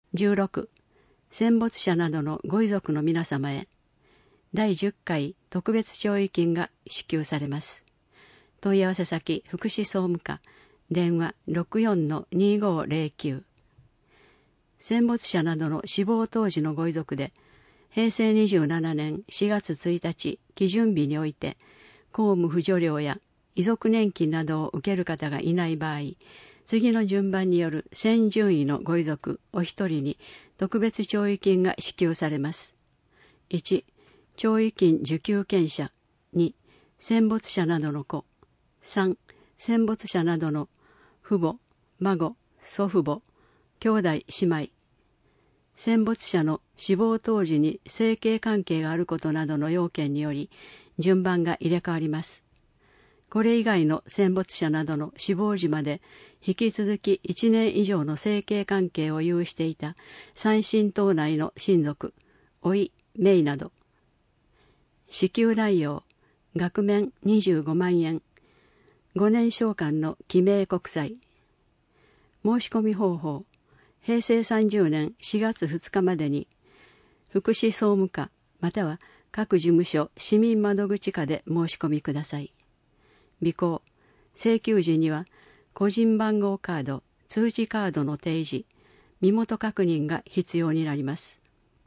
16、戦没者などのご遺族の皆様へ、第10回特別弔意金が支給されます。問い合わせ先、福祉総務課、電話 64-2509。戦没者などの死亡当時のご遺族で、平成27年4月1日基準日において、公務扶助料や遺族年金などを受ける方がいない場合、次の順番による先順位のご遺族お一人に特別弔意金が支給されます。1、弔意金受給権者。2、戦没者などの子。3、戦没者などの父母、孫、祖父母、兄弟姉妹。戦没者の死亡当時に生計関係があることなどの要件により順番が入れ替わります。これ以外の戦没者などの死亡時まで引き続き1年以上の生計関係を有していた三親等内の親族、甥、姪など。支給内容、額面25万円、5年償還の記名国債。申し込み方法、平成30年4月2日までに、福祉総務課または各事務所市民窓口課で申し込みください。備考、請求時には個人番号カード、通知カードの提示、身元確認が必要になります。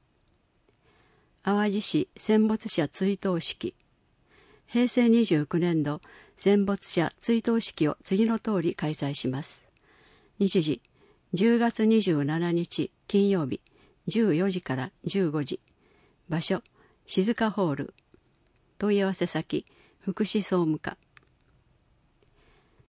淡路市戦没者追悼式。平成29年度戦没者追悼式を次の通り開催します。日時、10月27日金曜日14時から15時。場所、静かホール。問い合わせ先、福祉総務課。